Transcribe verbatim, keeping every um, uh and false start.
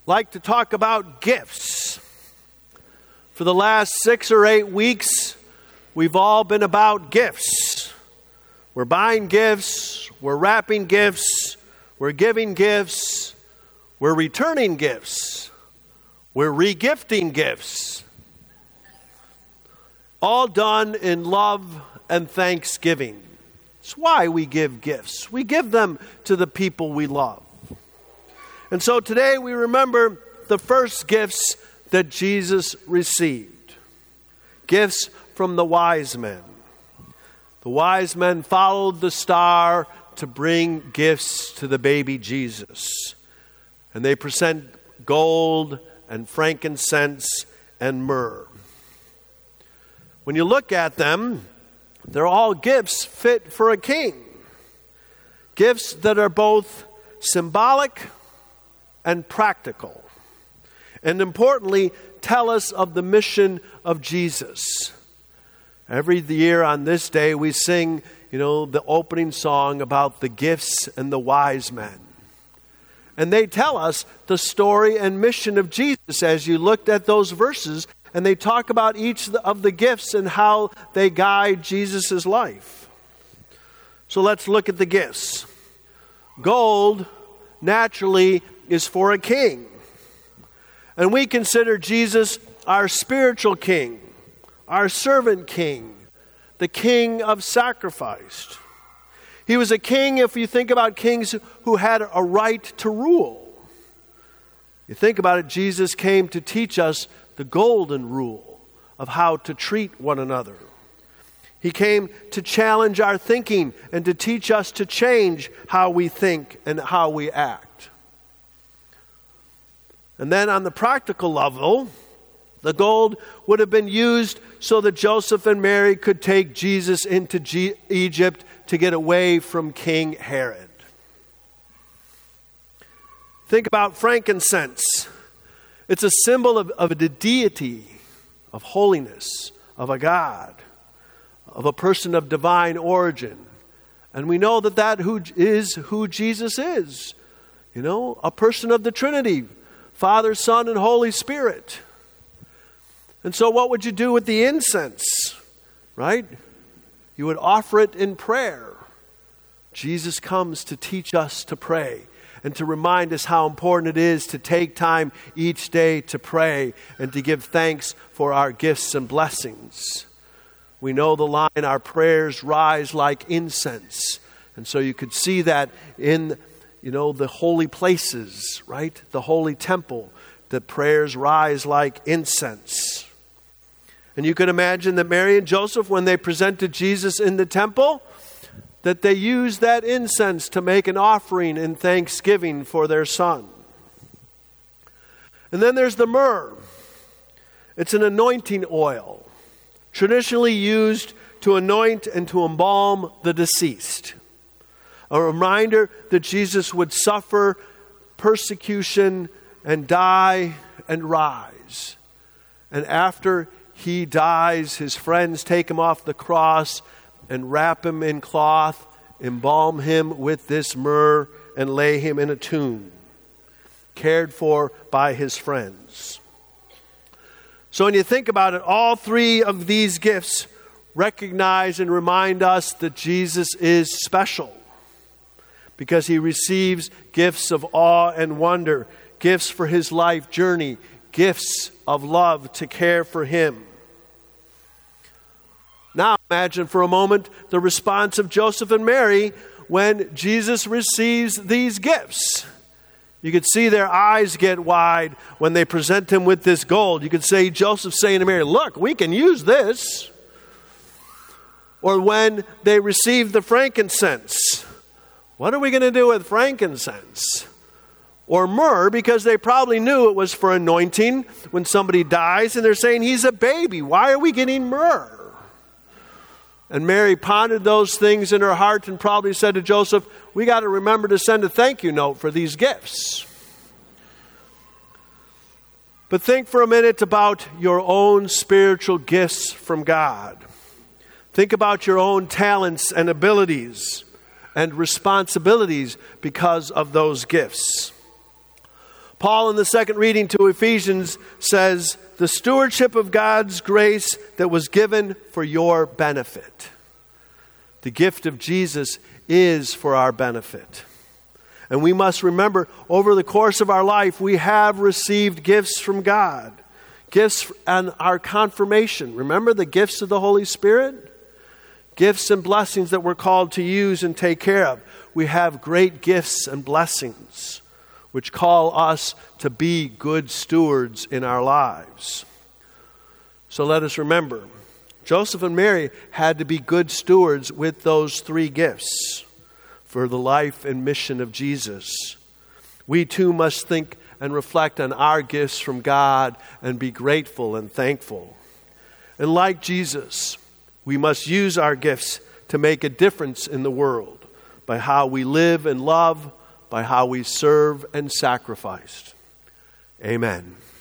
like to talk about gifts. For the last six or eight weeks, we've all been about gifts. We're buying gifts, we're wrapping gifts, we're giving gifts, we're returning gifts, we're regifting gifts. All done in love and thanksgiving. It's why we give gifts. We give them to the people we love. And so today we remember the first gifts that Jesus received. Gifts from the wise men. The wise men followed the star to bring gifts to the baby Jesus. And they present gold and frankincense and myrrh. When you look at them, they're all gifts fit for a king. Gifts that are both symbolic and practical. And importantly, tell us of the mission of Jesus. Every year on this day, we sing, you know, the opening song about the gifts and the wise men. And they tell us the story and mission of Jesus as you looked at those verses, and they talk about each of the gifts and how they guide Jesus' life. So let's look at the gifts. Gold, naturally, is for a king. And we consider Jesus our spiritual king, our servant king, the king of sacrifice. He was a king, if you think about kings who had a right to rule. You think about it, Jesus came to teach us the golden rule of how to treat one another. He came to challenge our thinking and to teach us to change how we think and how we act. And then on the practical level, the gold would have been used so that Joseph and Mary could take Jesus into G- Egypt to get away from King Herod. Think about frankincense. It's a symbol of, of the deity, of holiness, of a God, of a person of divine origin. And we know that that who is who Jesus is. You know, a person of the Trinity, Father, Son, and Holy Spirit. And so what would you do with the incense? Right? You would offer it in prayer. Jesus comes to teach us to pray and to remind us how important it is to take time each day to pray and to give thanks for our gifts and blessings. We know the line, our prayers rise like incense. And so you could see that in, you know, the holy places, right? The holy temple, that prayers rise like incense. And you can imagine that Mary and Joseph, when they presented Jesus in the temple, that they used that incense to make an offering in thanksgiving for their son. And then there's the myrrh. It's an anointing oil, traditionally used to anoint and to embalm the deceased. A reminder that Jesus would suffer persecution and die and rise. And after he dies, his friends take him off the cross and wrap him in cloth, embalm him with this myrrh, and lay him in a tomb, cared for by his friends. So when you think about it, all three of these gifts recognize and remind us that Jesus is special, because he receives gifts of awe and wonder, gifts for his life journey, gifts of love to care for him. Now imagine for a moment the response of Joseph and Mary when Jesus receives these gifts. You could see their eyes get wide when they present him with this gold. You could say Joseph saying to Mary, look, we can use this. Or when they receive the frankincense, what are we going to do with frankincense? Or myrrh, because they probably knew it was for anointing when somebody dies, and they're saying he's a baby. Why are we getting myrrh? And Mary pondered those things in her heart and probably said to Joseph, we got to remember to send a thank you note for these gifts. But think for a minute about your own spiritual gifts from God. Think about your own talents and abilities and responsibilities because of those gifts. Paul, in the second reading to Ephesians, says, the stewardship of God's grace that was given for your benefit. The gift of Jesus is for our benefit. And we must remember, over the course of our life, we have received gifts from God. Gifts and our confirmation. Remember the gifts of the Holy Spirit? Gifts and blessings that we're called to use and take care of. We have great gifts and blessings which call us to be good stewards in our lives. So let us remember, Joseph and Mary had to be good stewards with those three gifts for the life and mission of Jesus. We too must think and reflect on our gifts from God and be grateful and thankful. And like Jesus, we must use our gifts to make a difference in the world by how we live and love, by how we serve and sacrifice. Amen.